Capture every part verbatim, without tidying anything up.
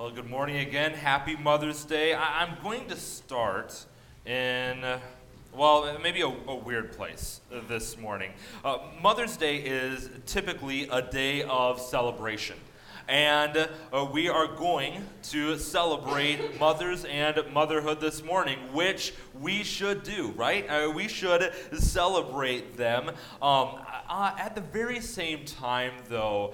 Well, good morning again. Happy Mother's Day. I- I'm going to start in, uh, well, maybe a, a weird place uh, this morning. Uh, Mother's Day is typically a day of celebration. And uh, we are going to celebrate mothers and motherhood this morning, which we should do, right? Uh, we should celebrate them. Um, uh, at the very same time, though,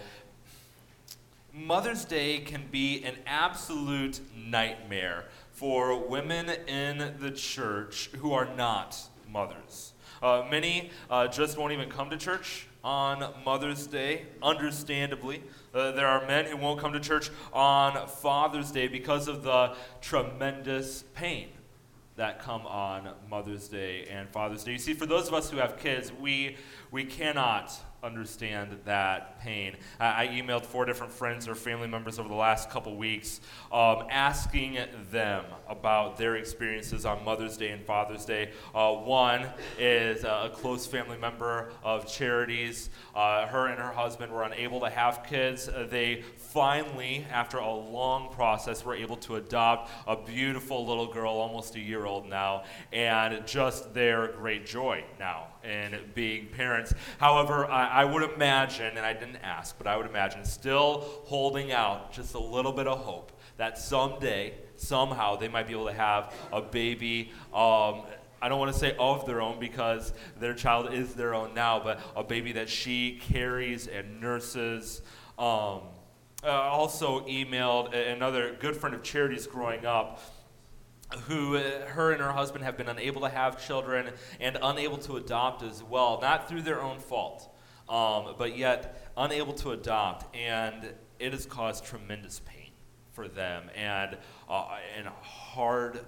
Mother's Day can be an absolute nightmare for women in the church who are not mothers. Uh, many uh, just won't even come to church on Mother's Day, understandably. Uh, there are men who won't come to church on Father's Day because of the tremendous pain that come on Mother's Day and Father's Day. You see, for those of us who have kids, we we cannot understand that pain. I, I emailed four different friends or family members over the last couple weeks um, asking them about their experiences on Mother's Day and Father's Day. Uh, one is uh, a close family member of Charity's. Uh, her and her husband were unable to have kids. Uh, they finally, after a long process, were able to adopt a beautiful little girl, almost a year old now, and just their great joy now in being parents. However, I, I would imagine, and I didn't ask, but I would imagine still holding out just a little bit of hope that someday, somehow, they might be able to have a baby. Um, I don't want to say of their own because their child is their own now, but a baby that she carries and nurses. Um, uh, also emailed another good friend of Charity's growing up, who uh, her and her husband have been unable to have children and unable to adopt as well, not through their own fault, um, but yet unable to adopt, and it has caused tremendous pain for them and uh, and hard.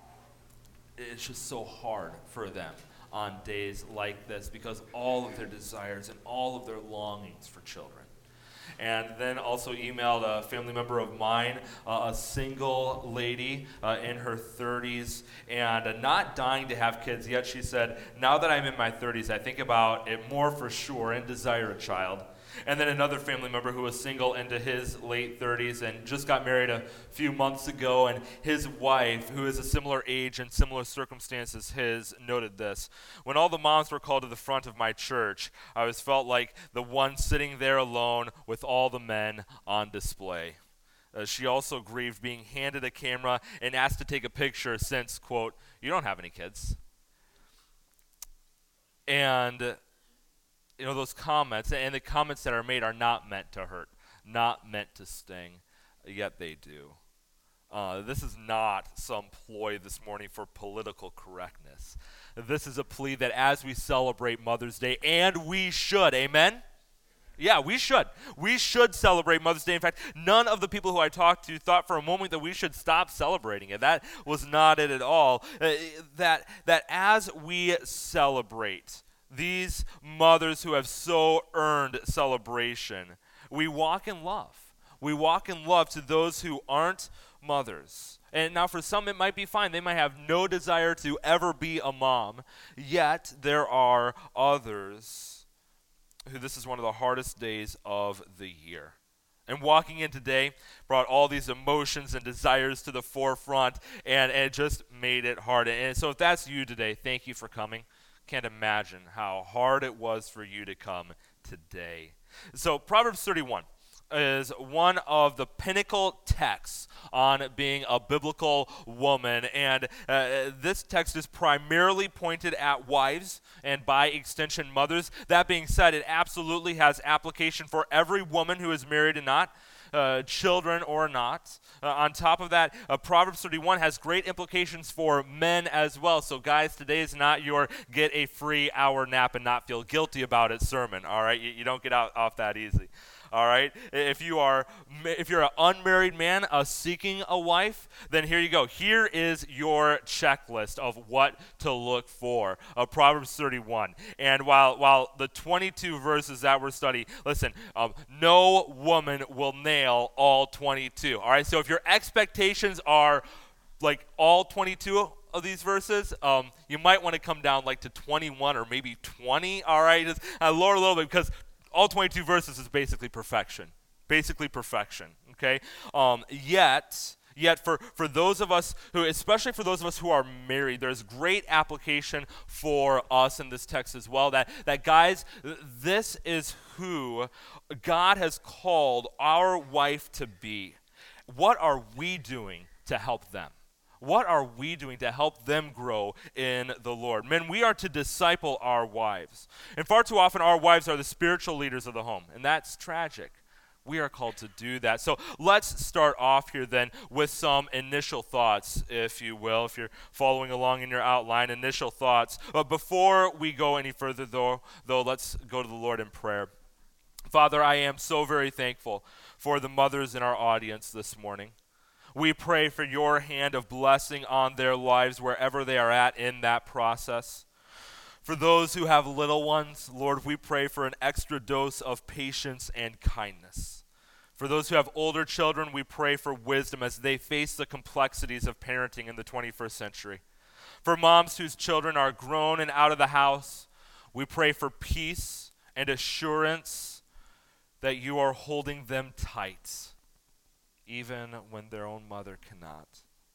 It's just so hard for them on days like this because all of their desires and all of their longings for children. And then also emailed a family member of mine, uh, a single lady uh, in her thirties, and uh, not dying to have kids, yet she said, now that I'm in my thirties, I think about it more for sure and desire a child. And then another family member who was single into his late thirties and just got married a few months ago, and his wife, who is a similar age and similar circumstances his, noted this. When all the moms were called to the front of my church, I was felt like the one sitting there alone with all the men on display. Uh, she also grieved being handed a camera and asked to take a picture since, quote, you don't have any kids. And you know, those comments, and the comments that are made are not meant to hurt, not meant to sting, yet they do. Uh, this is not some ploy this morning for political correctness. This is a plea that as we celebrate Mother's Day, and we should, amen? Yeah, we should. We should celebrate Mother's Day. In fact, none of the people who I talked to thought for a moment that we should stop celebrating it. That was not it at all. Uh, that, that as we celebrate these mothers who have so earned celebration, we walk in love. We walk in love to those who aren't mothers. And now for some it might be fine. They might have no desire to ever be a mom. Yet there are others who this is one of the hardest days of the year. And walking in today brought all these emotions and desires to the forefront, and, and it just made it hard. And so if that's you today, thank you for coming. Can't imagine how hard it was for you to come today. So Proverbs thirty-one is one of the pinnacle texts on being a biblical woman, and uh, this text is primarily pointed at wives and by extension mothers. That being said, it absolutely has application for every woman who is married and not Uh, children or not. Uh, on top of that, uh, Proverbs thirty-one has great implications for men as well. So guys, today is not your get a free hour nap and not feel guilty about it sermon, all right? You, you don't get out off that easy. All right. If you are, if you're an unmarried man uh, seeking a wife, then here you go. Here is your checklist of what to look for. Uh, Proverbs thirty-one. And while while the twenty-two verses that we're studying, listen, um, no woman will nail all twenty-two. All right. So if your expectations are like all twenty-two of these verses, um, you might want to come down like to twenty-one or maybe twenty. All right. Just uh, lower a little bit because all twenty-two verses is basically perfection. basically perfection, okay? Um, yet, yet for, for those of us who, especially for those of us who are married, there's great application for us in this text as well, that, that guys, this is who God has called our wife to be. What are we doing to help them? What are we doing to help them grow in the Lord? Men, we are to disciple our wives. And far too often, our wives are the spiritual leaders of the home, and that's tragic. We are called to do that. So let's start off here then with some initial thoughts, if you will, if you're following along in your outline, initial thoughts. But before we go any further, though, though, let's go to the Lord in prayer. Father, I am so very thankful for the mothers in our audience this morning. We pray for your hand of blessing on their lives wherever they are at in that process. For those who have little ones, Lord, we pray for an extra dose of patience and kindness. For those who have older children, we pray for wisdom as they face the complexities of parenting in the twenty-first century. For moms whose children are grown and out of the house, we pray for peace and assurance that you are holding them tight, even when their own mother cannot.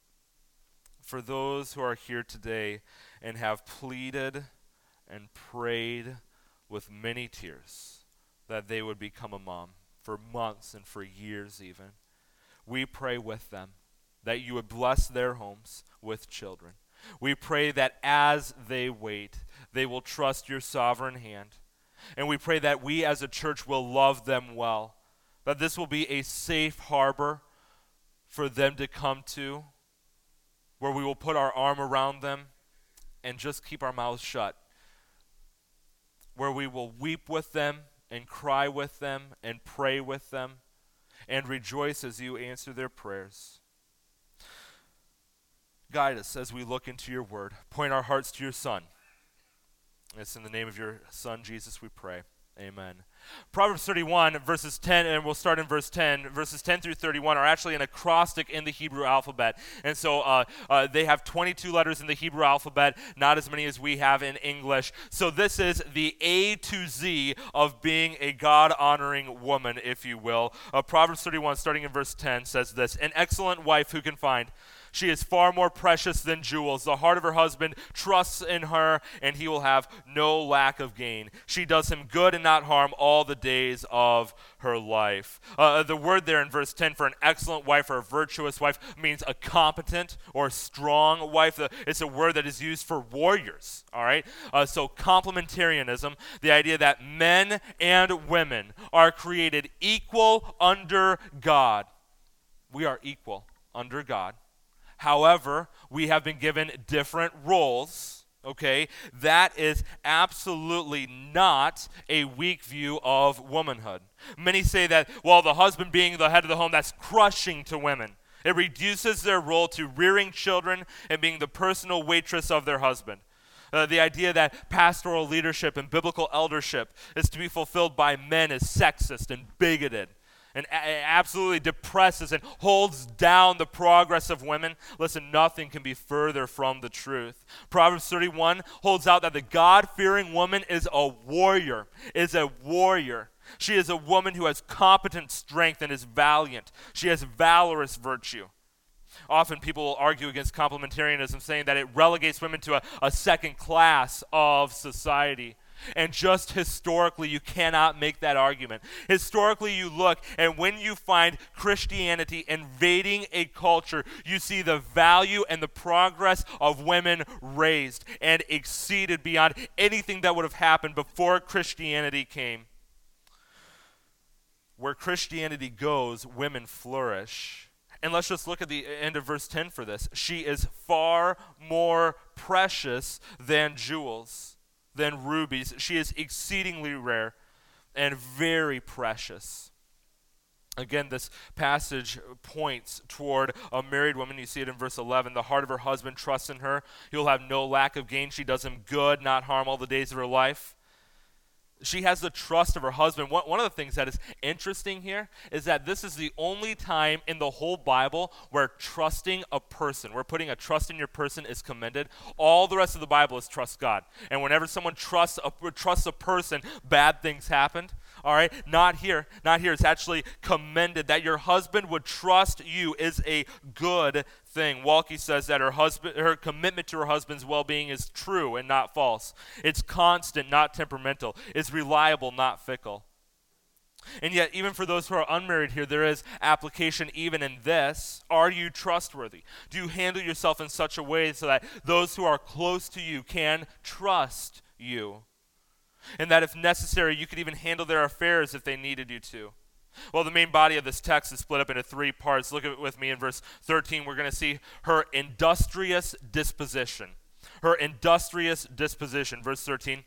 For those who are here today and have pleaded and prayed with many tears that they would become a mom for months and for years even, we pray with them that you would bless their homes with children. We pray that as they wait, they will trust your sovereign hand. And we pray that we as a church will love them well, that this will be a safe harbor for them to come to, where we will put our arm around them and just keep our mouths shut, where we will weep with them and cry with them and pray with them and rejoice as you answer their prayers. Guide us as we look into your word. Point our hearts to your Son. It's in the name of your Son, Jesus, we pray. Amen. Proverbs thirty-one, verses ten, and we'll start in verse ten. Verses ten through thirty-one are actually an acrostic in the Hebrew alphabet. And so uh, uh, they have twenty-two letters in the Hebrew alphabet, not as many as we have in English. So this is the A to Z of being a God-honoring woman, if you will. Uh, Proverbs thirty-one, starting in verse ten, says this: "An excellent wife who can find? She is far more precious than jewels. The heart of her husband trusts in her, and he will have no lack of gain. She does him good and not harm all the days of her life." Uh, the word there in verse ten for an excellent wife or a virtuous wife means a competent or strong wife. It's a word that is used for warriors, all right? Uh, so complementarianism, the idea that men and women are created equal under God. We are equal under God. However, we have been given different roles, okay? That is absolutely not a weak view of womanhood. Many say that, well, the husband being the head of the home, that's crushing to women. It reduces their role to rearing children and being the personal waitress of their husband. Uh, the idea that pastoral leadership and biblical eldership is to be fulfilled by men is sexist and bigoted, and a- absolutely depresses and holds down the progress of women. Listen, nothing can be further from the truth. Proverbs thirty-one holds out that the God-fearing woman is a warrior, is a warrior. She is a woman who has competent strength and is valiant. She has valorous virtue. Often people will argue against complementarianism, saying that it relegates women to a, a second class of society. And just historically, you cannot make that argument. Historically, you look, and when you find Christianity invading a culture, you see the value and the progress of women raised and exceeded beyond anything that would have happened before Christianity came. Where Christianity goes, women flourish. And let's just look at the end of verse ten for this. She is far more precious than jewels, than rubies. She is exceedingly rare and very precious. Again, this passage points toward a married woman. You see it in verse eleven. The heart of her husband trusts in her. He will have no lack of gain. She does him good, not harm all the days of her life. She has the trust of her husband. One, one of the things that is interesting here is that this is the only time in the whole Bible where trusting a person, where putting a trust in your person is commended. All the rest of the Bible is trust God. And whenever someone trusts a, trusts a person, bad things happened. All right, not here, not here. It's actually commended. That your husband would trust you is a good thing. Walke says that her husband, her commitment to her husband's well-being is true and not false. It's constant, not temperamental. It's reliable, not fickle. And yet, even for those who are unmarried here, there is application even in this. Are you trustworthy? Do you handle yourself in such a way so that those who are close to you can trust you? And that if necessary, you could even handle their affairs if they needed you to. Well, the main body of this text is split up into three parts. Look at it with me in verse thirteen. We're going to see her industrious disposition. Her industrious disposition. Verse thirteen.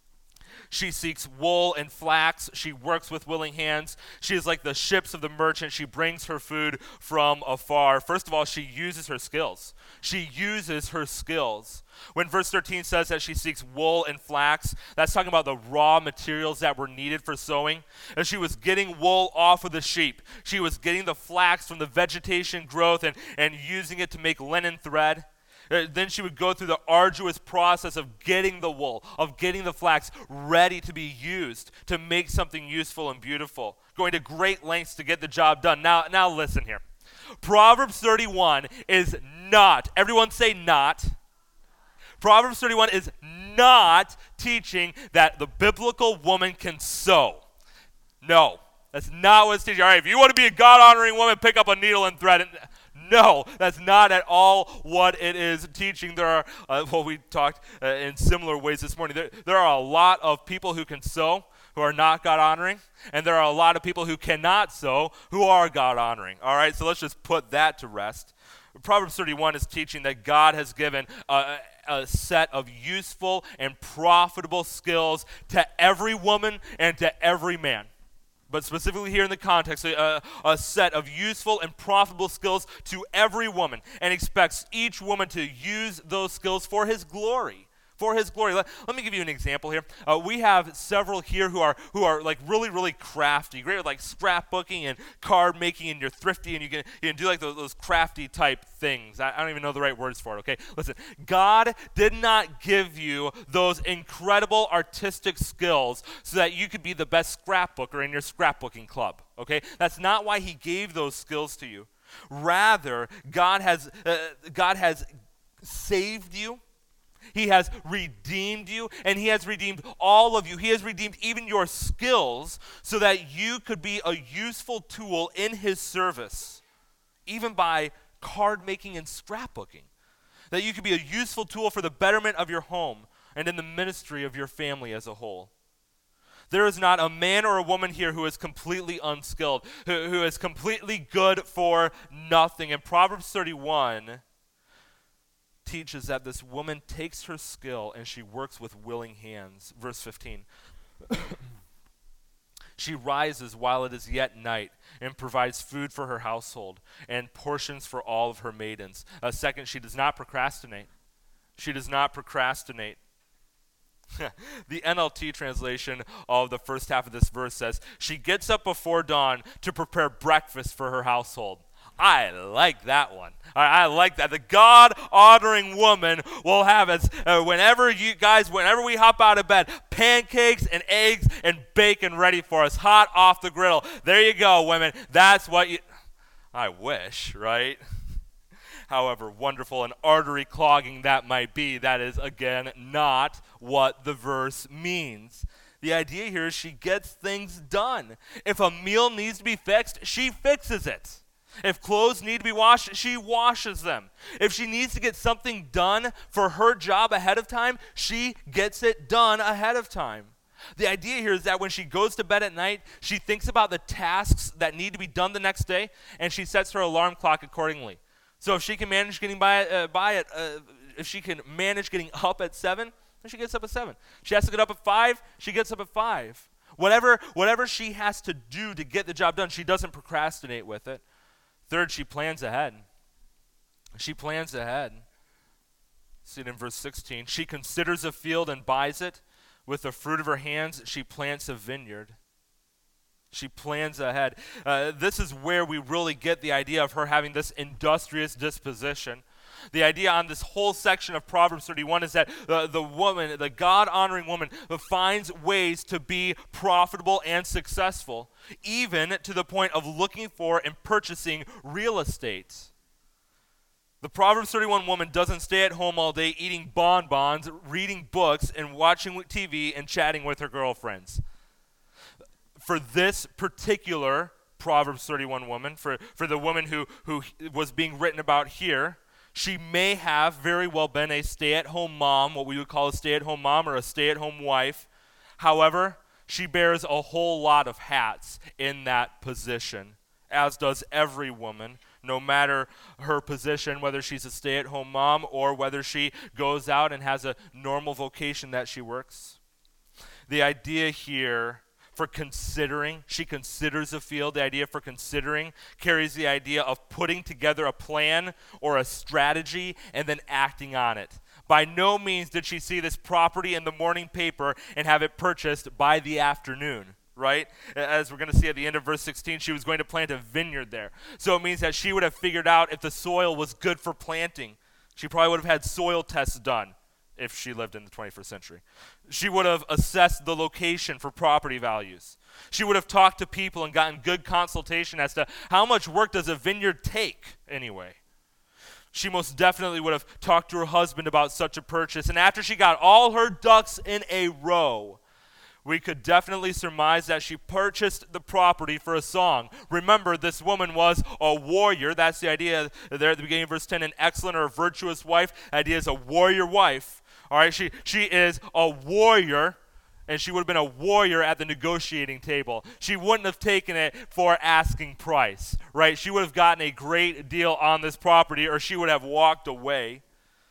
She seeks wool and flax. She works with willing hands. She is like the ships of the merchant. She brings her food from afar. First of all, she uses her skills. She uses her skills. When verse thirteen says that she seeks wool and flax, that's talking about the raw materials that were needed for sewing. And she was getting wool off of the sheep. She was getting the flax from the vegetation growth and, and using it to make linen thread. Uh, then she would go through the arduous process of getting the wool, of getting the flax ready to be used to make something useful and beautiful, going to great lengths to get the job done. Now, now listen here. Proverbs thirty-one is not, everyone say not. Proverbs thirty-one is not teaching that the biblical woman can sew. No, that's not what it's teaching. All right, if you want to be a God-honoring woman, pick up a needle and thread it. No, that's not at all what it is teaching. There are, uh, well, we talked uh, in similar ways this morning. There, there are a lot of people who can sew who are not God-honoring, and there are a lot of people who cannot sew who are God-honoring. All right, so let's just put that to rest. Proverbs thirty-one is teaching that God has given a, a set of useful and profitable skills to every woman and to every man. But specifically here in the context, a, a set of useful and profitable skills to every woman, and expects each woman to use those skills for his glory. For his glory. Let, let me give you an example here. Uh, we have several here who are who are like really, really crafty, great with like scrapbooking and card making, and you're thrifty and you can you can do like those, those crafty type things. I, I don't even know the right words for it, okay? Listen, God did not give you those incredible artistic skills so that you could be the best scrapbooker in your scrapbooking club, okay? That's not why he gave those skills to you. Rather, God has uh, God has saved you. He has redeemed you, and he has redeemed all of you. He has redeemed even your skills so that you could be a useful tool in his service, even by card making and scrapbooking. That you could be a useful tool for the betterment of your home and in the ministry of your family as a whole. There is not a man or a woman here who is completely unskilled, who, who is completely good for nothing. And Proverbs thirty-one teaches that this woman takes her skill and she works with willing hands. Verse fifteen. She rises while it is yet night and provides food for her household and portions for all of her maidens. Uh, second, she does not procrastinate. She does not procrastinate. The N L T translation of the first half of this verse says, she gets up before dawn to prepare breakfast for her household. I like that one. I, I like that. The God-honoring woman will have us, uh, whenever you guys, whenever we hop out of bed, pancakes and eggs and bacon ready for us, hot off the griddle. There you go, women. That's what you, I wish, right? However wonderful and artery clogging that might be, that is, again, not what the verse means. The idea here is she gets things done. If a meal needs to be fixed, she fixes it. If clothes need to be washed, she washes them. If she needs to get something done for her job ahead of time, she gets it done ahead of time. The idea here is that when she goes to bed at night, she thinks about the tasks that need to be done the next day, and she sets her alarm clock accordingly. So if she can manage getting by, uh, by it, uh, if she can manage getting up at seven, then she gets up at seven. She has to get up at five, she gets up at five. Whatever, whatever she has to do to get the job done, she doesn't procrastinate with it. Third, she plans ahead. She plans ahead. See it in verse sixteen. She considers a field and buys it. With the fruit of her hands, she plants a vineyard. She plans ahead. Uh, this is where we really get the idea of her having this industrious disposition. The idea on this whole section of Proverbs thirty-one is that the, the woman, the God-honoring woman, finds ways to be profitable and successful, even to the point of looking for and purchasing real estate. The Proverbs thirty-one woman doesn't stay at home all day eating bonbons, reading books, and watching T V and chatting with her girlfriends. For this particular Proverbs thirty-one woman, for, for the woman who, who was being written about here, she may have very well been a stay-at-home mom, what we would call a stay-at-home mom or a stay-at-home wife. However, she bears a whole lot of hats in that position, as does every woman, no matter her position, whether she's a stay-at-home mom or whether she goes out and has a normal vocation that she works. The idea here for considering, she considers a field. The idea for considering carries the idea of putting together a plan or a strategy and then acting on it. By no means did she see this property in the morning paper and have it purchased by the afternoon, right? As we're going to see at the end of verse sixteen, she was going to plant a vineyard there. So it means that she would have figured out if the soil was good for planting. She probably would have had soil tests done if she lived in the twenty-first century. She would have assessed the location for property values. She would have talked to people and gotten good consultation as to how much work does a vineyard take anyway. She most definitely would have talked to her husband about such a purchase. And after she got all her ducks in a row, we could definitely surmise that she purchased the property for a song. Remember, this woman was a warrior. That's the idea there at the beginning of verse ten, an excellent or a virtuous wife. The idea is a warrior wife. All right, she, she is a warrior, and she would have been a warrior at the negotiating table. She wouldn't have taken it for asking price, right? She would have gotten a great deal on this property, or she would have walked away.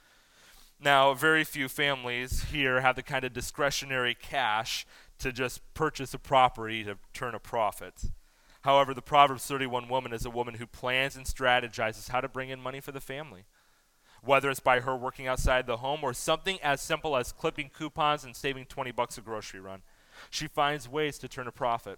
Now, very few families here have the kind of discretionary cash to just purchase a property to turn a profit. However, the Proverbs thirty-one woman is a woman who plans and strategizes how to bring in money for the family, whether it's by her working outside the home or something as simple as clipping coupons and saving twenty bucks a grocery run. She finds ways to turn a profit.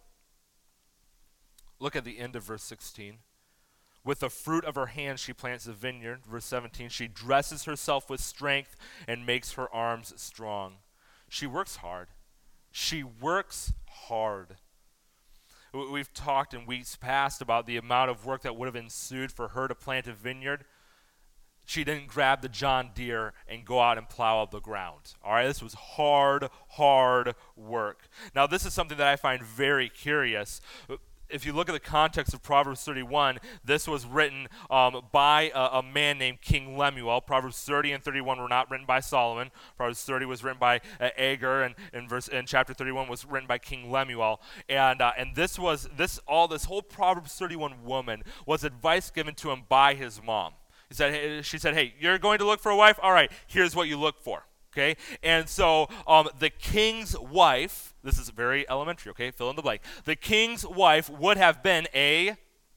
Look at the end of verse sixteen. With the fruit of her hands she plants a vineyard. Verse seventeen, she dresses herself with strength and makes her arms strong. She works hard. She works hard. We've talked in weeks past about the amount of work that would have ensued for her to plant a vineyard. She didn't grab the John Deere and go out and plow up the ground. All right, this was hard, hard work. Now, this is something that I find very curious. If you look at the context of Proverbs thirty-one, this was written um, by a, a man named King Lemuel. Proverbs thirty and thirty-one were not written by Solomon. Proverbs thirty was written by uh, Agur, and, and verse and chapter thirty-one was written by King Lemuel. And uh, and this was this all this whole Proverbs thirty-one woman was advice given to him by his mom. He said, hey, she said, "Hey, you're going to look for a wife? All right, here's what you look for." Okay, and so um, the king's wife, this is very elementary, okay, fill in the blank. The king's wife would have been a,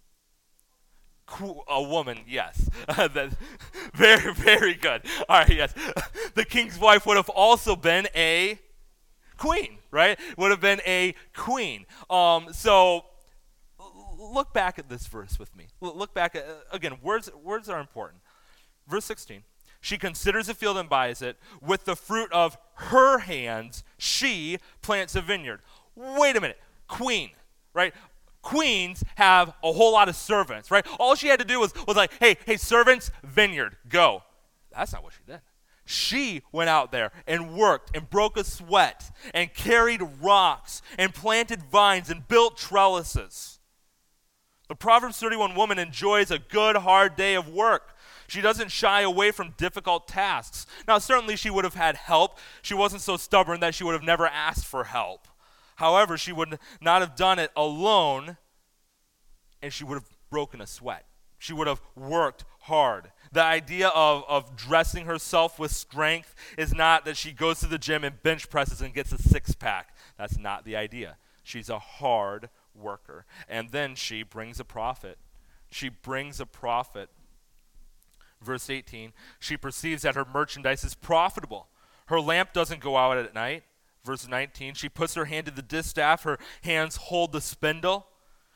a woman, yes. very, very good. All right, yes. The king's wife would have also been a queen, right? Would have been a queen. Um, so look back at this verse with me. Look back at, again, words, words are important. Verse sixteen. She considers a field and buys it. With the fruit of her hands, she plants a vineyard. Wait a minute. Queen, right? Queens have a whole lot of servants, right? All she had to do was, was like, hey, hey, servants, vineyard, go. That's not what she did. She went out there and worked and broke a sweat and carried rocks and planted vines and built trellises. The Proverbs thirty-one woman enjoys a good, hard day of work. She doesn't shy away from difficult tasks. Now, certainly she would have had help. She wasn't so stubborn that she would have never asked for help. However, she would not have done it alone, and she would have broken a sweat. She would have worked hard. The idea of, of dressing herself with strength is not that she goes to the gym and bench presses and gets a six-pack. That's not the idea. She's a hard worker. And then she brings a profit. She brings a profit. Verse eighteen, she perceives that her merchandise is profitable. Her lamp doesn't go out at night. Verse nineteen, she puts her hand to the distaff. Her hands hold the spindle.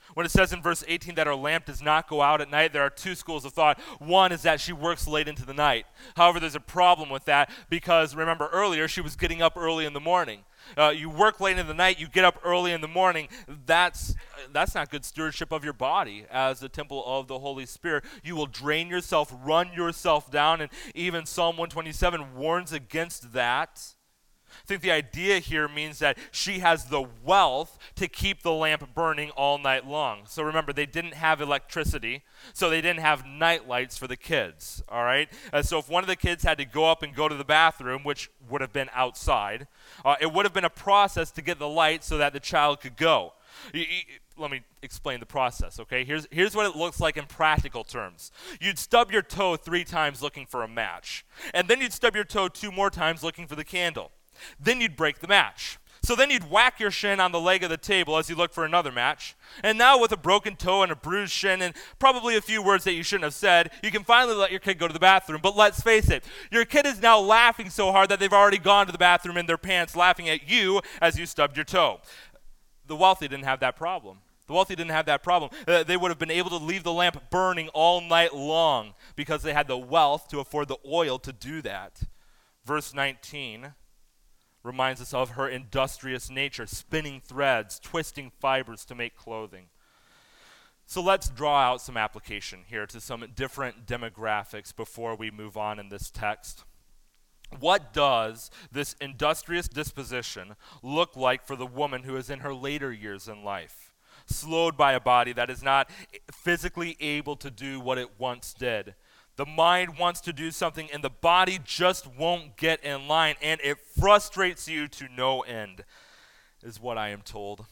When it says in verse eighteen that her lamp does not go out at night, there are two schools of thought. One is that she works late into the night. However, there's a problem with that because, remember earlier, she was getting up early in the morning. Uh, you work late in the night, you get up early in the morning. That's, that's not good stewardship of your body as the temple of the Holy Spirit. You will drain yourself, run yourself down, and even Psalm one twenty-seven warns against that. I think the idea here means that she has the wealth to keep the lamp burning all night long. So remember, they didn't have electricity, so they didn't have night lights for the kids, all right? Uh, so if one of the kids had to go up and go to the bathroom, which would have been outside, uh, it would have been a process to get the light so that the child could go. You, you, let me explain the process, okay? Here's, here's what it looks like in practical terms. You'd stub your toe three times looking for a match, and then you'd stub your toe two more times looking for the candle. Then you'd break the match. So then you'd whack your shin on the leg of the table as you look for another match. And now with a broken toe and a bruised shin and probably a few words that you shouldn't have said, you can finally let your kid go to the bathroom. But let's face it, your kid is now laughing so hard that they've already gone to the bathroom in their pants, laughing at you as you stubbed your toe. The wealthy didn't have that problem. The wealthy didn't have that problem. Uh, they would have been able to leave the lamp burning all night long because they had the wealth to afford the oil to do that. Verse nineteen reminds us of her industrious nature, spinning threads, twisting fibers to make clothing. So let's draw out some application here to some different demographics before we move on in this text. What does this industrious disposition look like for the woman who is in her later years in life, slowed by a body that is not physically able to do what it once did? The mind wants to do something, and the body just won't get in line, and it frustrates you to no end, is what I am told.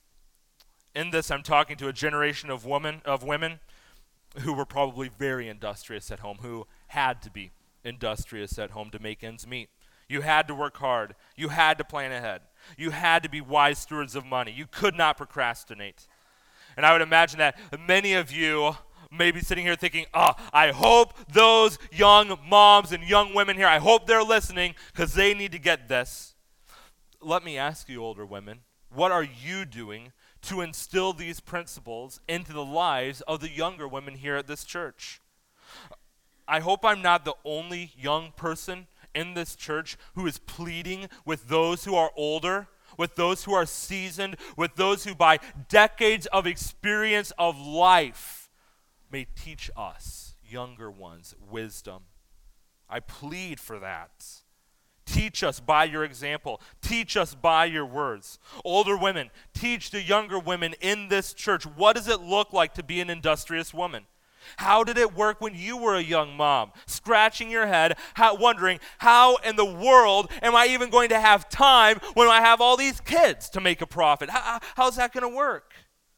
In this, I'm talking to a generation of women, of women who were probably very industrious at home, who had to be industrious at home to make ends meet. You had to work hard. You had to plan ahead. You had to be wise stewards of money. You could not procrastinate. And I would imagine that many of you maybe sitting here thinking, oh, I hope those young moms and young women here, I hope they're listening because they need to get this. Let me ask you, older women, what are you doing to instill these principles into the lives of the younger women here at this church? I hope I'm not the only young person in this church who is pleading with those who are older, with those who are seasoned, with those who by decades of experience of life may teach us, younger ones, wisdom. I plead for that. Teach us by your example. Teach us by your words. Older women, teach the younger women in this church, what does it look like to be an industrious woman? How did it work when you were a young mom, scratching your head, how, wondering, how in the world am I even going to have time when I have all these kids to make a profit? How, how's that going to work?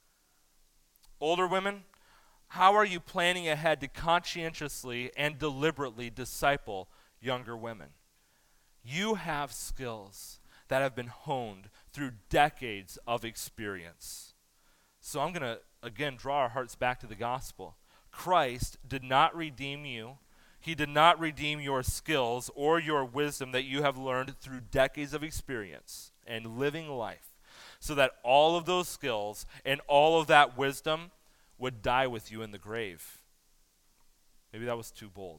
Older women, how are you planning ahead to conscientiously and deliberately disciple younger women? You have skills that have been honed through decades of experience. So I'm going to, again, draw our hearts back to the gospel. Christ did not redeem you. He did not redeem your skills or your wisdom that you have learned through decades of experience and living life, so that all of those skills and all of that wisdom would die with you in the grave. Maybe that was too bold.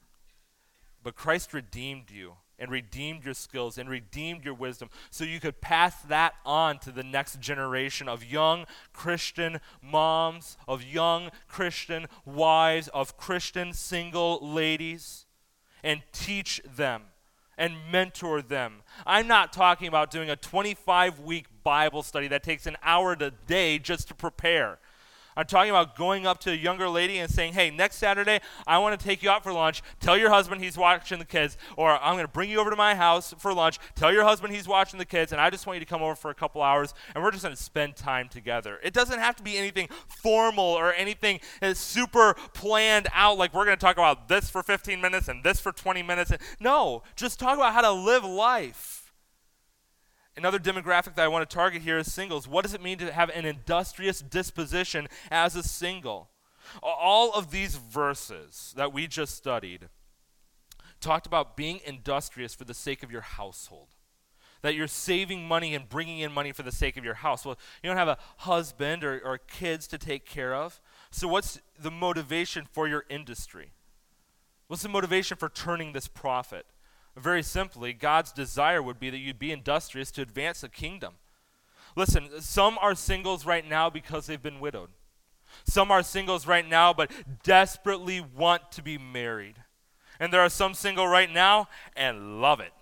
But Christ redeemed you and redeemed your skills and redeemed your wisdom so you could pass that on to the next generation of young Christian moms, of young Christian wives, of Christian single ladies, and teach them and mentor them. I'm not talking about doing a twenty-five week Bible study that takes an hour a day just to prepare. I'm talking about going up to a younger lady and saying, hey, next Saturday, I want to take you out for lunch. Tell your husband he's watching the kids. Or I'm going to bring you over to my house for lunch. Tell your husband he's watching the kids. And I just want you to come over for a couple hours. And we're just going to spend time together. It doesn't have to be anything formal or anything that's super planned out. Like we're going to talk about this for fifteen minutes and this for twenty minutes. No, just talk about how to live life. Another demographic that I want to target here is singles. What does it mean to have an industrious disposition as a single? All of these verses that we just studied talked about being industrious for the sake of your household. that you're saving money and bringing in money for the sake of your house. Well, you don't have a husband or, or kids to take care of. So what's the motivation for your industry? What's the motivation for turning this profit? Very simply, God's desire would be that you'd be industrious to advance the kingdom. Listen, some are singles right now because they've been widowed. Some are singles right now but desperately want to be married. And there are some single right now and love it.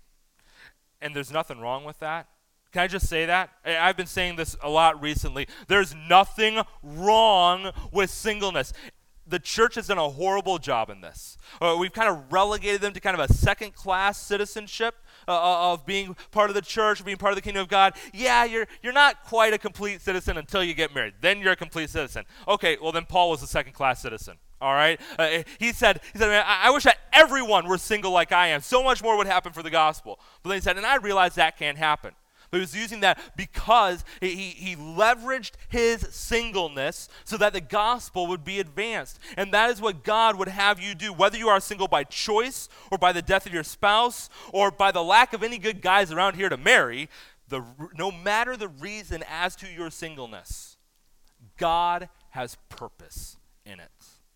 And there's nothing wrong with that. Can I just say that? I've been saying this a lot recently. There's nothing wrong with singleness. The church has done a horrible job in this. Uh, we've kind of relegated them to kind of a second-class citizenship uh, of being part of the church, being part of the kingdom of God. Yeah, you're you're not quite a complete citizen until you get married. Then you're a complete citizen. Okay, well then Paul was a second-class citizen. All right? Uh, he said, he said, man, I, I wish that everyone were single like I am. So much more would happen for the gospel. But then he said, and I realize that can't happen. But he was using that because he, he leveraged his singleness so that the gospel would be advanced. And that is what God would have you do, whether you are single by choice or by the death of your spouse or by the lack of any good guys around here to marry. The, no matter the reason as to your singleness, God has purpose in it.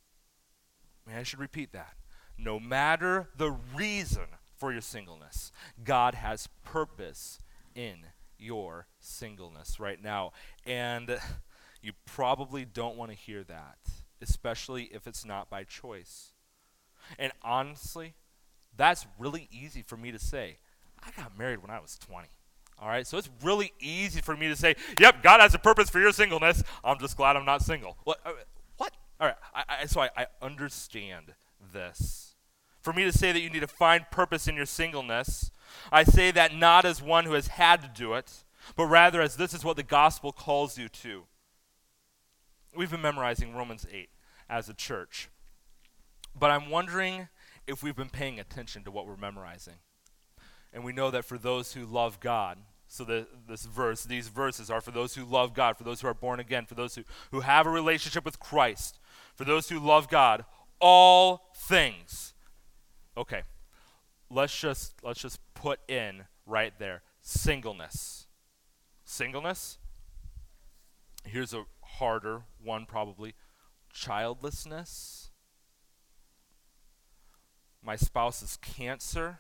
I should repeat that. No matter the reason for your singleness, God has purpose in your singleness right now. And you probably don't want to hear that, especially if it's not by choice. And honestly, that's really easy for me to say. I got married when I was twenty. All right, so it's really easy for me to say, yep, God has a purpose for your singleness. I'm just glad I'm not single. What? What? All right, I, I, so I, I understand this. For me to say that you need to find purpose in your singleness, I say that not as one who has had to do it, but rather as this is what the gospel calls you to. We've been memorizing Romans eight as a church, but I'm wondering if we've been paying attention to what we're memorizing. And we know that for those who love God, so the, this verse, these verses are for those who love God, for those who are born again, for those who, who have a relationship with Christ, for those who love God, all things. Okay, let's just let's just put in right there, singleness. Singleness? Here's a harder one probably. Childlessness. My spouse's cancer.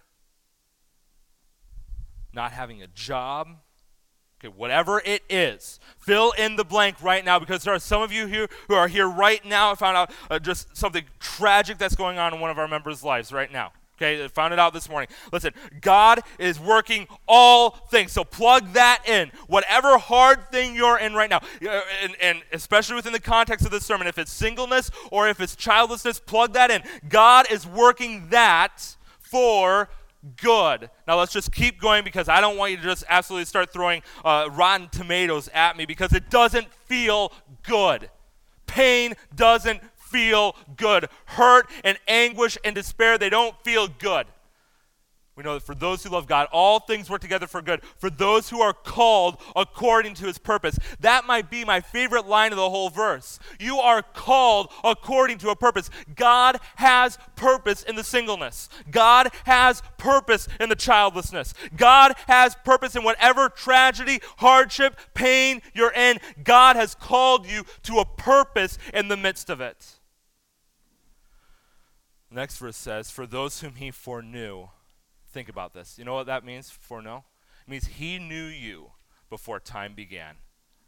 Not having a job. Okay, whatever it is, fill in the blank right now, because there are some of you here who are here right now and found out uh, just something tragic that's going on in one of our members' lives right now. Okay, found it out this morning. Listen, God is working all things, so plug that in. Whatever hard thing you're in right now, and, and especially within the context of this sermon, if it's singleness or if it's childlessness, plug that in. God is working that for good. Now let's just keep going, because I don't want you to just absolutely start throwing uh, rotten tomatoes at me, because it doesn't feel good. Pain doesn't feel good. Hurt and anguish and despair, they don't feel good. We know that for those who love God, all things work together for good. For those who are called according to his purpose. That might be my favorite line of the whole verse. You are called according to a purpose. God has purpose in the singleness. God has purpose in the childlessness. God has purpose in whatever tragedy, hardship, pain you're in. God has called you to a purpose in the midst of it. The next verse says, for those whom he foreknew. Think about this. You know what that means, foreknow? It means he knew you before time began.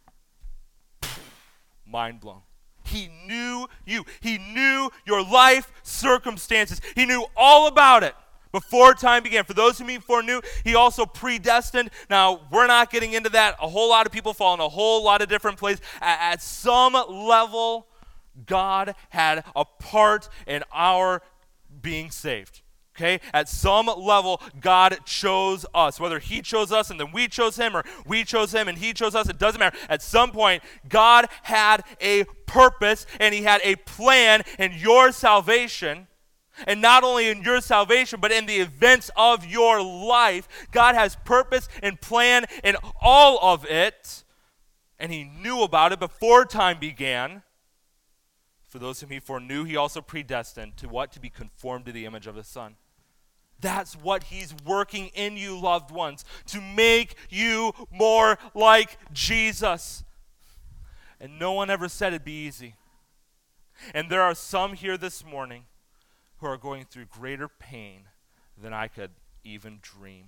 Mind blown. He knew you. He knew your life circumstances. He knew all about it before time began. For those whom he foreknew, he also predestined. Now, we're not getting into that. A whole lot of people fall in a whole lot of different places. At, at some level, God had a part in our being saved. Okay? At some level, God chose us. Whether he chose us and then we chose him, or we chose him and he chose us, it doesn't matter. At some point, God had a purpose and he had a plan in your salvation. And not only in your salvation, but in the events of your life. God has purpose and plan in all of it. And he knew about it before time began. For those whom he foreknew, he also predestined to what? To be conformed to the image of his Son. That's what he's working in you, loved ones, to make you more like Jesus. And no one ever said it'd be easy. And there are some here this morning who are going through greater pain than I could even dream.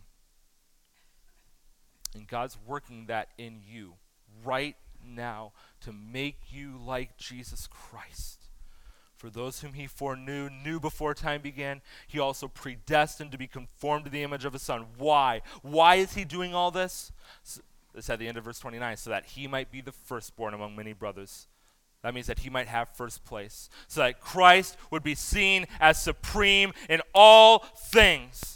And God's working that in you right now to make you like Jesus Christ. For those whom he foreknew, knew before time began, he also predestined to be conformed to the image of his Son. Why? Why is he doing all this? So, this at the end of verse twenty-nine, so that he might be the firstborn among many brothers. That means that he might have first place. So that Christ would be seen as supreme in all things.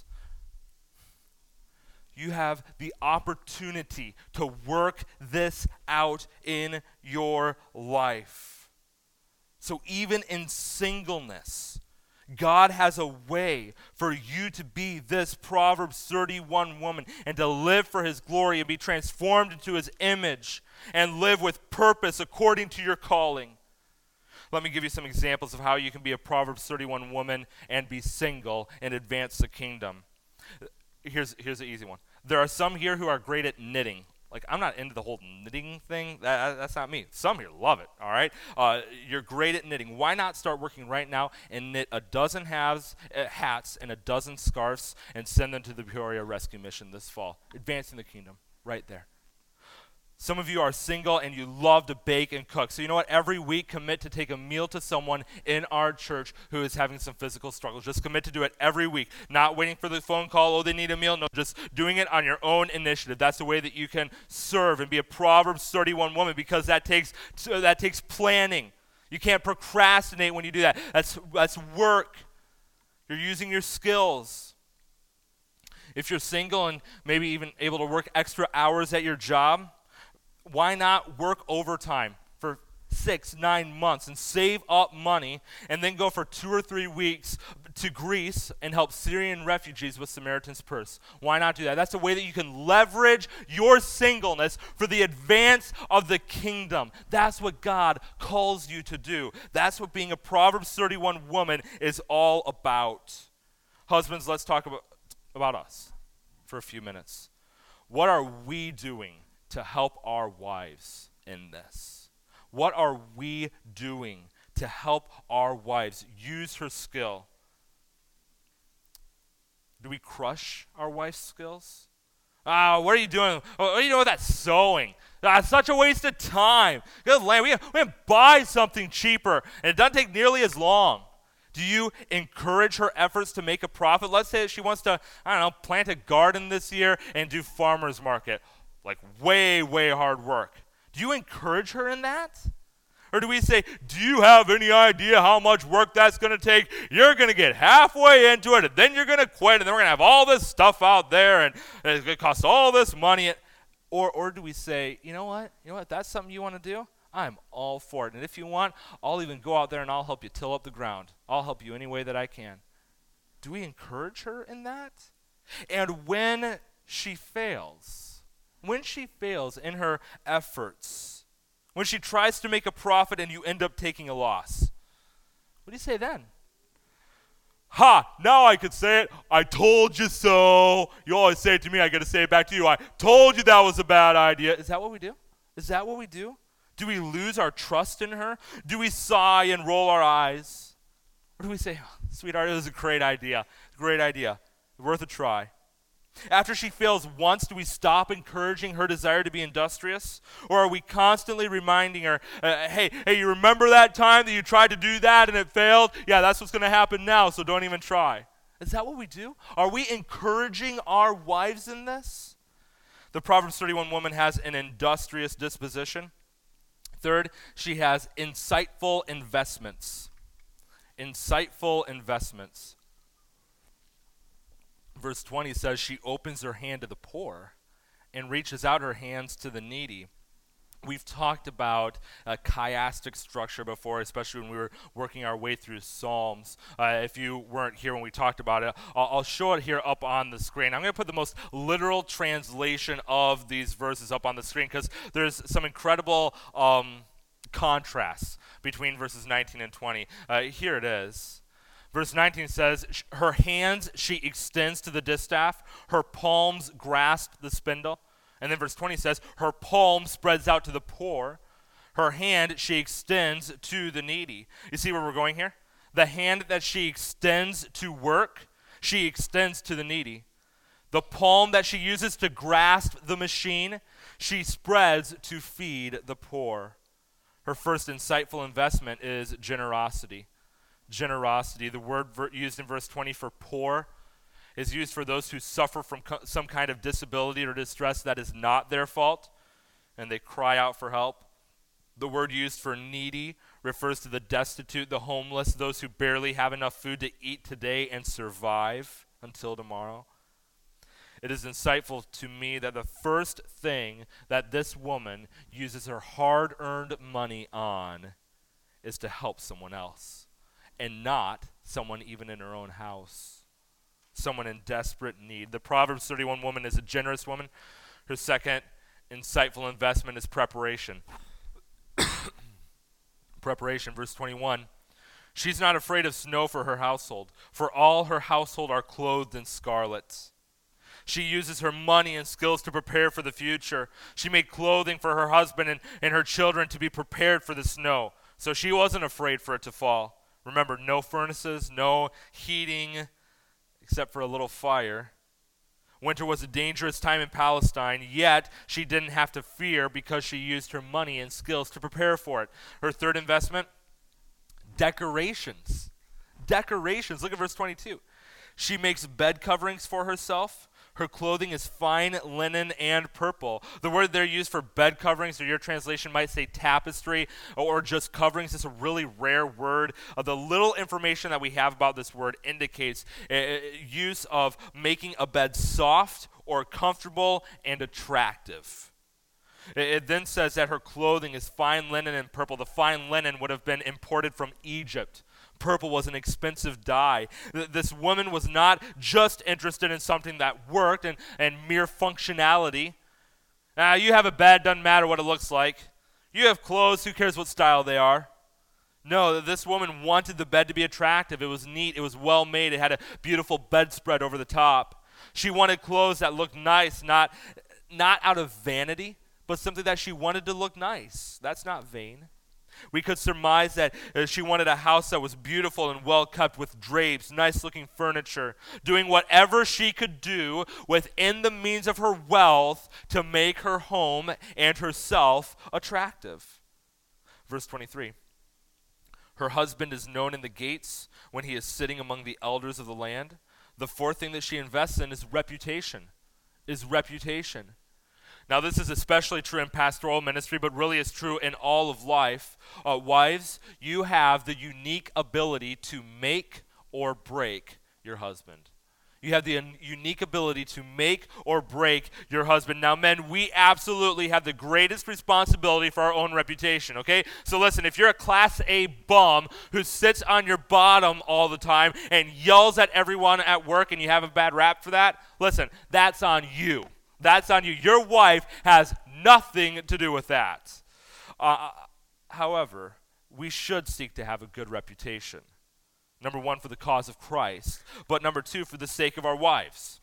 You have the opportunity to work this out in your life. So even in singleness, God has a way for you to be this Proverbs thirty-one woman and to live for his glory and be transformed into his image and live with purpose according to your calling. Let me give you some examples of how you can be a Proverbs thirty-one woman and be single and advance the kingdom. Here's, here's an easy one. There are some here who are great at knitting. Like, I'm not into the whole knitting thing. That, that's not me. Some here love it, all right? Uh, you're great at knitting. Why not start working right now and knit a dozen halves, uh, hats and a dozen scarves and send them to the Peoria Rescue Mission this fall? Advancing the kingdom right there. Some of you are single and you love to bake and cook. So you know what? Every week, commit to take a meal to someone in our church who is having some physical struggles. Just commit to do it every week. Not waiting for the phone call, oh, they need a meal. No, just doing it on your own initiative. That's the way that you can serve and be a Proverbs thirty-one woman, because that takes that takes planning. You can't procrastinate when you do that. That's, that's work. You're using your skills. If you're single and maybe even able to work extra hours at your job, why not work overtime for six, nine months and save up money and then go for two or three weeks to Greece and help Syrian refugees with Samaritan's Purse? Why not do that? That's a way that you can leverage your singleness for the advance of the kingdom. That's what God calls you to do. That's what being a Proverbs thirty-one woman is all about. Husbands, let's talk about, about us for a few minutes. What are we doing to help our wives in this? What are we doing to help our wives use her skill? Do we crush our wife's skills? Ah, what are you doing? What are you doing with that sewing? That's such a waste of time. Good land, we can, we can buy something cheaper, and it doesn't take nearly as long. Do you encourage her efforts to make a profit? Let's say she wants to, I don't know, plant a garden this year and do farmer's market. Like way, way hard work. Do you encourage her in that? Or do we say, do you have any idea how much work that's going to take? You're going to get halfway into it, and then you're going to quit, and then we're going to have all this stuff out there, and it's going to cost all this money. Or, or do we say, you know what? You know what? That's something you want to do? I'm all for it. And if you want, I'll even go out there and I'll help you till up the ground. I'll help you any way that I can. Do we encourage her in that? And when she fails, When she fails in her efforts, when she tries to make a profit and you end up taking a loss, what do you say then? Ha, now I could say it. I told you so. You always say it to me. I got to say it back to you. I told you that was a bad idea. Is that what we do? Is that what we do? Do we lose our trust in her? Do we sigh and roll our eyes? Or do we say, oh, sweetheart, it was a great idea. Great idea. Worth a try. After she fails once, do we stop encouraging her desire to be industrious? Or are we constantly reminding her, uh, hey, hey, you remember that time that you tried to do that and it failed? Yeah, that's what's going to happen now, so don't even try. Is that what we do? Are we encouraging our wives in this? The Proverbs thirty-one woman has an industrious disposition. Third, she has insightful investments. Insightful investments. Verse twenty says she opens her hand to the poor and reaches out her hands to the needy. We've talked about a chiastic structure before, especially when we were working our way through Psalms. Uh, if you weren't here when we talked about it, I'll, I'll show it here up on the screen. I'm going to put the most literal translation of these verses up on the screen because there's some incredible um, contrasts between verses nineteen and twenty. Uh, here it is. Verse nineteen says, "Sh- her hands she extends to the distaff, her palms grasp the spindle." And then verse twenty says, her palm spreads out to the poor, her hand she extends to the needy. You see where we're going here? The hand that she extends to work, she extends to the needy. The palm that she uses to grasp the machine, she spreads to feed the poor. Her first insightful investment is generosity. Generosity. The word ver- used in verse twenty for poor is used for those who suffer from co- some kind of disability or distress that is not their fault, and they cry out for help. The word used for needy refers to the destitute, the homeless, those who barely have enough food to eat today and survive until tomorrow. It is insightful to me that the first thing that this woman uses her hard-earned money on is to help someone else, and not someone even in her own house, someone in desperate need. The Proverbs thirty-one woman is a generous woman. Her second insightful investment is preparation. Preparation, verse twenty-one. She's not afraid of snow for her household, for all her household are clothed in scarlet. She uses her money and skills to prepare for the future. She made clothing for her husband and, and her children to be prepared for the snow. So she wasn't afraid for it to fall. Remember, no furnaces, no heating, except for a little fire. Winter was a dangerous time in Palestine, yet she didn't have to fear because she used her money and skills to prepare for it. Her third investment, decorations. Decorations. Look at verse twenty-two. She makes bed coverings for herself. Her clothing is fine linen and purple. The word there used for bed coverings, or your translation might say tapestry, or just coverings. It's a really rare word. Uh, the little information that we have about this word indicates uh, use of making a bed soft or comfortable and attractive. It, it then says that her clothing is fine linen and purple. The fine linen would have been imported from Egypt. Purple was an expensive dye. Th- this woman was not just interested in something that worked and, and mere functionality. Now, you have a bed, doesn't matter what it looks like. You have clothes, who cares what style they are? No, this woman wanted the bed to be attractive. It was neat. It was well made. It had a beautiful bedspread over the top. She wanted clothes that looked nice, not, not out of vanity, but something that she wanted to look nice. That's not vain. We could surmise that uh, she wanted a house that was beautiful and well kept with drapes, nice-looking furniture, doing whatever she could do within the means of her wealth to make her home and herself attractive. Verse twenty-three. Her husband is known in the gates when he is sitting among the elders of the land. The fourth thing that she invests in is reputation, is reputation. Now, this is especially true in pastoral ministry, but really is true in all of life. Uh, wives, you have the unique ability to make or break your husband. You have the un- unique ability to make or break your husband. Now, men, we absolutely have the greatest responsibility for our own reputation, okay? So listen, if you're a class A bum who sits on your bottom all the time and yells at everyone at work and you have a bad rap for that, listen, that's on you. That's on you. Your wife has nothing to do with that. Uh, however, we should seek to have a good reputation. Number one, for the cause of Christ, but number two, for the sake of our wives.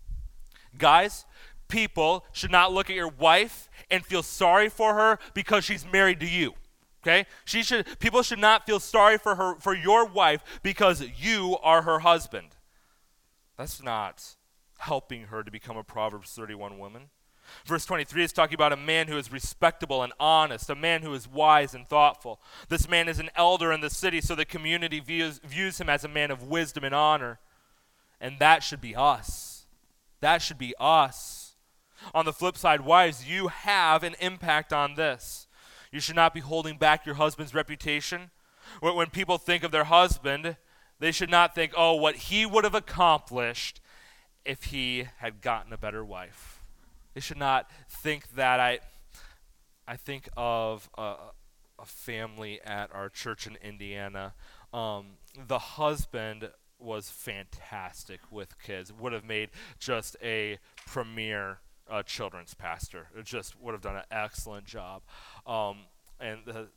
Guys, people should not look at your wife and feel sorry for her because she's married to you. Okay? She should. People should not feel sorry for her, for your wife, because you are her husband. That's not helping her to become a Proverbs thirty-one woman. Verse twenty-three is talking about a man who is respectable and honest, a man who is wise and thoughtful. This man is an elder in the city, so the community views, views him as a man of wisdom and honor. And that should be us. That should be us. On the flip side, wives, you have an impact on this. You should not be holding back your husband's reputation. When, when people think of their husband, they should not think, oh, what he would have accomplished if he had gotten a better wife. They should not think that. I I think of a, a family at our church in Indiana. Um, the husband was fantastic with kids, would have made just a premier uh, children's pastor. It just would have done an excellent job. Um, and the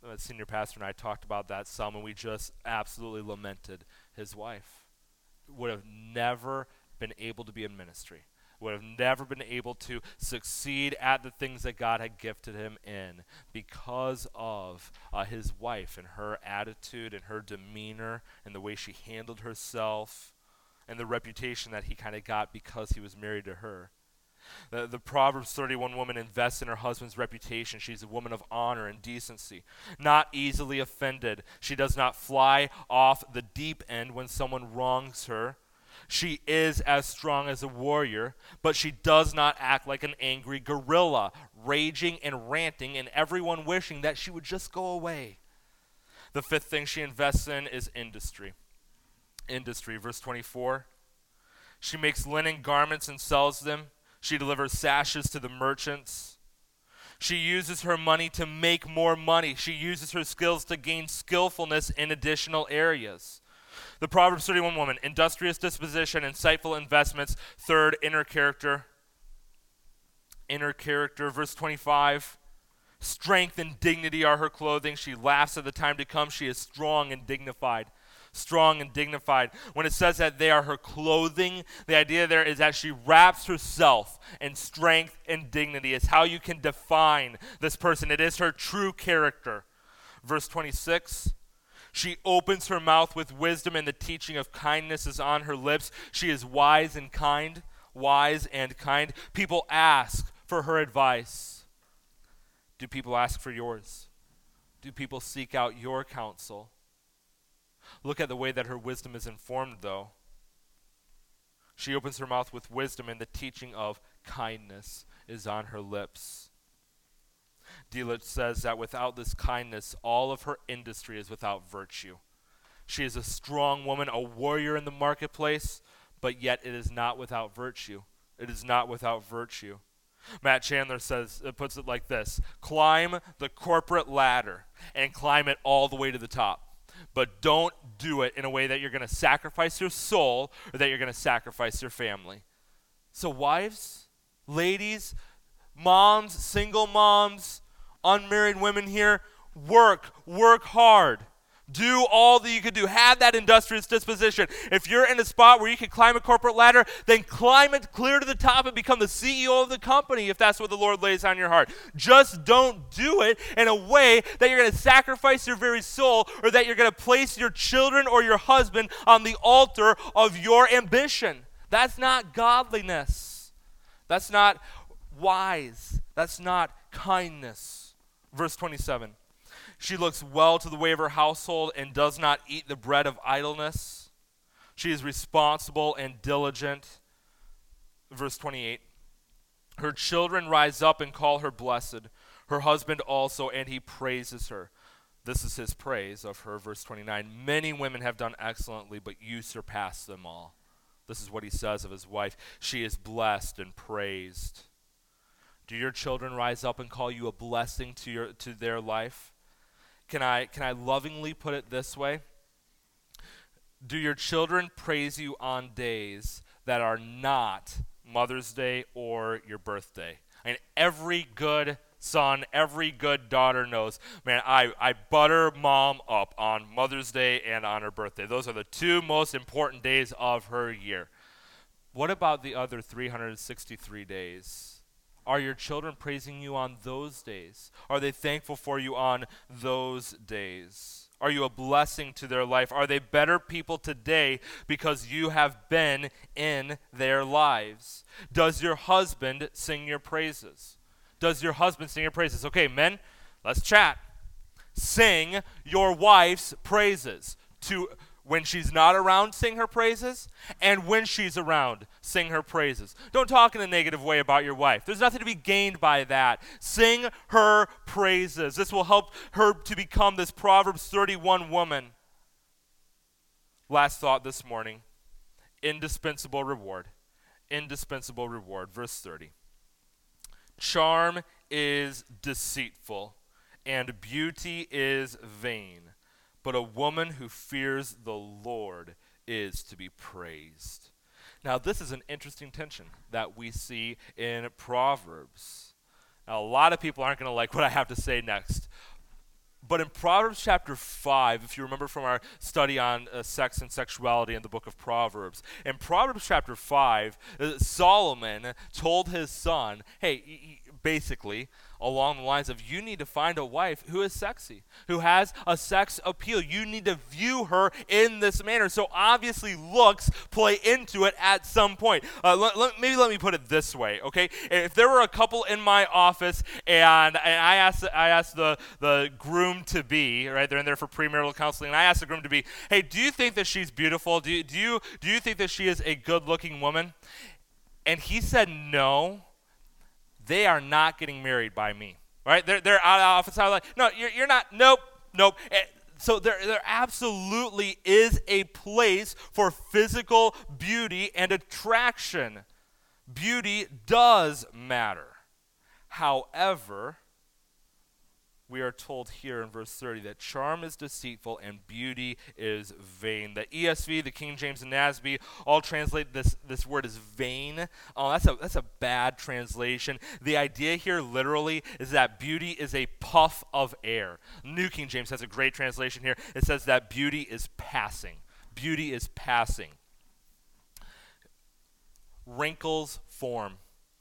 uh, senior pastor and I talked about that some, and we just absolutely lamented his wife. Would have never been able to be in ministry. Would have never been able to succeed at the things that God had gifted him in because of uh, his wife and her attitude and her demeanor and the way she handled herself and the reputation that he kind of got because he was married to her. The, the Proverbs thirty-one woman invests in her husband's reputation. She's a woman of honor and decency, not easily offended. She does not fly off the deep end when someone wrongs her. She is as strong as a warrior, but she does not act like an angry gorilla, raging and ranting and everyone wishing that she would just go away. The fifth thing she invests in is industry. Industry, verse twenty-four. She makes linen garments and sells them. She delivers sashes to the merchants. She uses her money to make more money. She uses her skills to gain skillfulness in additional areas. The Proverbs thirty-one woman, industrious disposition, insightful investments. Third, inner character. Inner character, verse twenty-five. Strength and dignity are her clothing. She laughs at the time to come. She is strong and dignified. Strong and dignified. When it says that they are her clothing, the idea there is that she wraps herself in strength and dignity. It's how you can define this person. It is her true character. Verse twenty-six. She opens her mouth with wisdom, and the teaching of kindness is on her lips. She is wise and kind, wise and kind. People ask for her advice. Do people ask for yours? Do people seek out your counsel? Look at the way that her wisdom is informed, though. She opens her mouth with wisdom, and the teaching of kindness is on her lips. Delitzsch says that without this kindness, all of her industry is without virtue. She is a strong woman, a warrior in the marketplace, but yet it is not without virtue. It is not without virtue. Matt Chandler says, it puts it like this: climb the corporate ladder and climb it all the way to the top. But don't do it in a way that you're going to sacrifice your soul or that you're going to sacrifice your family. So wives, ladies, moms, single moms, unmarried women here, work, work hard. Do all that you can do. Have that industrious disposition. If you're in a spot where you can climb a corporate ladder, then climb it clear to the top and become the C E O of the company if that's what the Lord lays on your heart. Just don't do it in a way that you're going to sacrifice your very soul or that you're going to place your children or your husband on the altar of your ambition. That's not godliness. That's not wise. That's not kindness. Verse twenty-seven. She looks well to the way of her household and does not eat the bread of idleness. She is responsible and diligent. Verse twenty-eight. Her children rise up and call her blessed. Her husband also, and he praises her. This is his praise of her. Verse twenty-nine. Many women have done excellently, but you surpass them all. This is what he says of his wife. She is blessed and praised. Do your children rise up and call you a blessing to your to their life? Can I can I lovingly put it this way? Do your children praise you on days that are not Mother's Day or your birthday? I mean, every good son, every good daughter knows, man, I, I butter mom up on Mother's Day and on her birthday. Those are the two most important days of her year. What about the other three hundred sixty-three days? Are your children praising you on those days? Are they thankful for you on those days? Are you a blessing to their life? Are they better people today because you have been in their lives? Does your husband sing your praises? Does your husband sing your praises? Okay, men, let's chat. Sing your wife's praises. To when she's not around, sing her praises, and when she's around, sing her praises. Don't talk in a negative way about your wife. There's nothing to be gained by that. Sing her praises. This will help her to become this Proverbs thirty-one woman. Last thought this morning, indispensable reward. Indispensable reward. Verse thirty. Charm is deceitful, and beauty is vain. But a woman who fears the Lord is to be praised. Now, this is an interesting tension that we see in Proverbs. Now, a lot of people aren't going to like what I have to say next. But in Proverbs chapter five, if you remember from our study on uh, sex and sexuality in the book of Proverbs, in Proverbs chapter five, uh, Solomon told his son, hey, y- y- basically, along the lines of, you need to find a wife who is sexy, who has a sex appeal. You need to view her in this manner. So obviously looks play into it at some point. Uh, let, let, maybe let me put it this way, okay? If there were a couple in my office and, and I asked I asked the, the groom-to-be, right, they're in there for premarital counseling, and I asked the groom-to-be, hey, do you think that she's beautiful? Do you, do you, do you think that she is a good-looking woman? And he said no. They are not getting married by me, right? They're, they're out of office. I'm like, no, you're, you're not. Nope, nope. Eh, So there, there absolutely is a place for physical beauty and attraction. Beauty does matter. However, we are told here in verse thirty that charm is deceitful and beauty is vain. The E S V, the King James, and N A S B all translate this, this word as vain. Oh, that's a, that's a bad translation. The idea here literally is that beauty is a puff of air. New King James has a great translation here. It says that beauty is passing. Beauty is passing. Wrinkles form.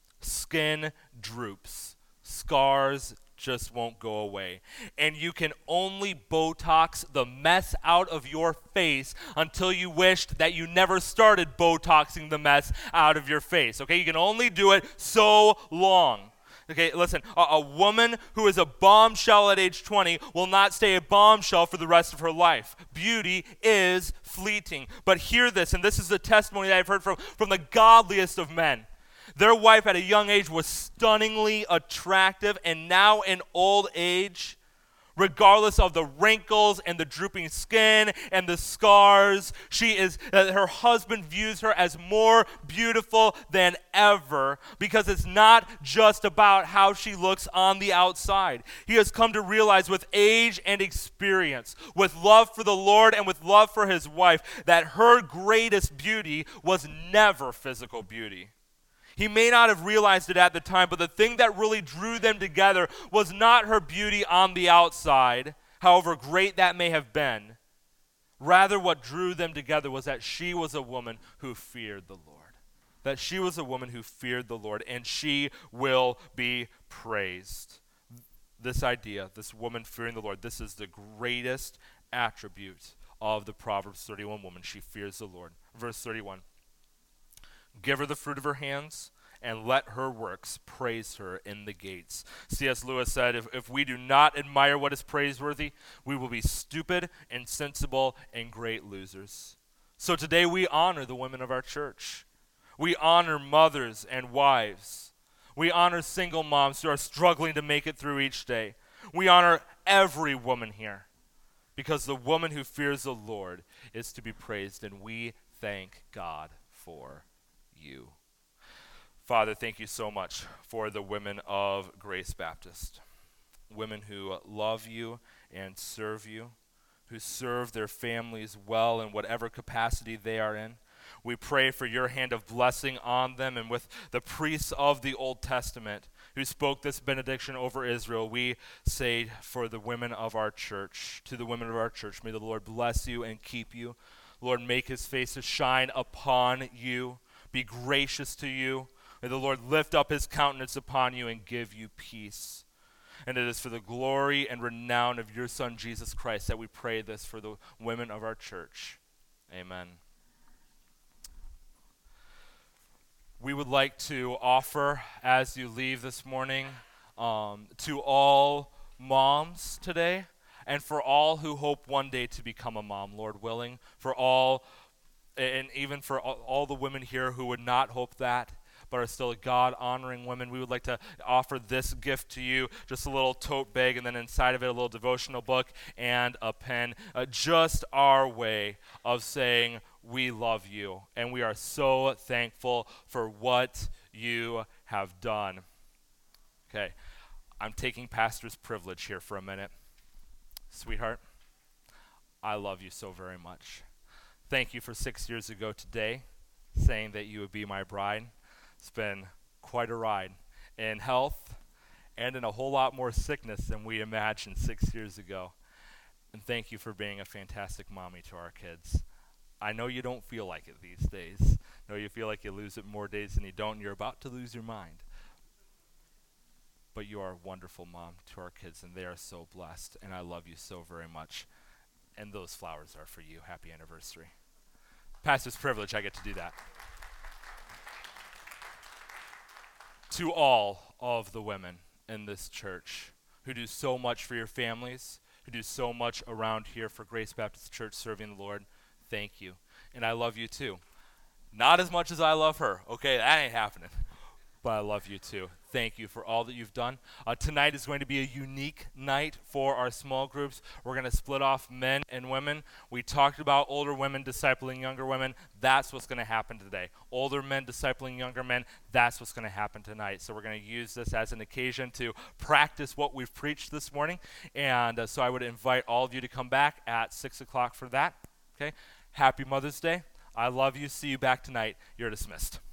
Skin droops. Scars just won't go away. And you can only Botox the mess out of your face until you wished that you never started Botoxing the mess out of your face. Okay, you can only do it so long. Okay, listen, a, a woman who is a bombshell at age twenty will not stay a bombshell for the rest of her life. Beauty is fleeting. But hear this, and this is the testimony that I've heard from, from the godliest of men. Their wife at a young age was stunningly attractive, and now in old age, regardless of the wrinkles and the drooping skin and the scars, she is uh, her husband views her as more beautiful than ever, because it's not just about how she looks on the outside. He has come to realize with age and experience, with love for the Lord and with love for his wife, that her greatest beauty was never physical beauty. He may not have realized it at the time, but the thing that really drew them together was not her beauty on the outside, however great that may have been. Rather, what drew them together was that she was a woman who feared the Lord. That she was a woman who feared the Lord, and she will be praised. This idea, this woman fearing the Lord, this is the greatest attribute of the Proverbs thirty-one woman. She fears the Lord. Verse thirty-one. Give her the fruit of her hands, and let her works praise her in the gates. C S Lewis said, if, if we do not admire what is praiseworthy, we will be stupid, insensible, and great losers. So today we honor the women of our church. We honor mothers and wives. We honor single moms who are struggling to make it through each day. We honor every woman here, because the woman who fears the Lord is to be praised, and we thank God for you. Father, thank you so much for the women of Grace Baptist. Women who love you and serve you, who serve their families well in whatever capacity they are in. We pray for your hand of blessing on them, and with the priests of the Old Testament who spoke this benediction over Israel, we say for the women of our church, to the women of our church, may the Lord bless you and keep you. Lord, make his face to shine upon you, be gracious to you. May the Lord lift up his countenance upon you and give you peace. And it is for the glory and renown of your Son, Jesus Christ, that we pray this for the women of our church. Amen. We would like to offer, as you leave this morning, um, to all moms today, and for all who hope one day to become a mom, Lord willing, for all, and even for all, all the women here who would not hope that, but are still God-honoring women, we would like to offer this gift to you, just a little tote bag, and then inside of it a little devotional book and a pen, uh, just our way of saying we love you, and we are so thankful for what you have done. Okay, I'm taking pastor's privilege here for a minute. Sweetheart, I love you so very much. Thank you for six years ago today saying that you would be my bride. It's been quite a ride in health and in a whole lot more sickness than we imagined six years ago. And thank you for being a fantastic mommy to our kids. I know you don't feel like it these days. I know you feel like you lose it more days than you don't, and you're about to lose your mind. But you are a wonderful mom to our kids, and they are so blessed, and I love you so very much. And those flowers are for you. Happy anniversary. Pastor's privilege, I get to do that. To all of the women in this church who do so much for your families, who do so much around here for Grace Baptist Church serving the Lord, thank you. And I love you too. Not as much as I love her. Okay, that ain't happening. But I love you too. Thank you for all that you've done. Uh, tonight is going to be a unique night for our small groups. We're going to split off men and women. We talked about older women discipling younger women. That's what's going to happen today. Older men discipling younger men. That's what's going to happen tonight. So we're going to use this as an occasion to practice what we've preached this morning. And uh, so I would invite all of you to come back at six o'clock for that. Okay. Happy Mother's Day. I love you. See you back tonight. You're dismissed.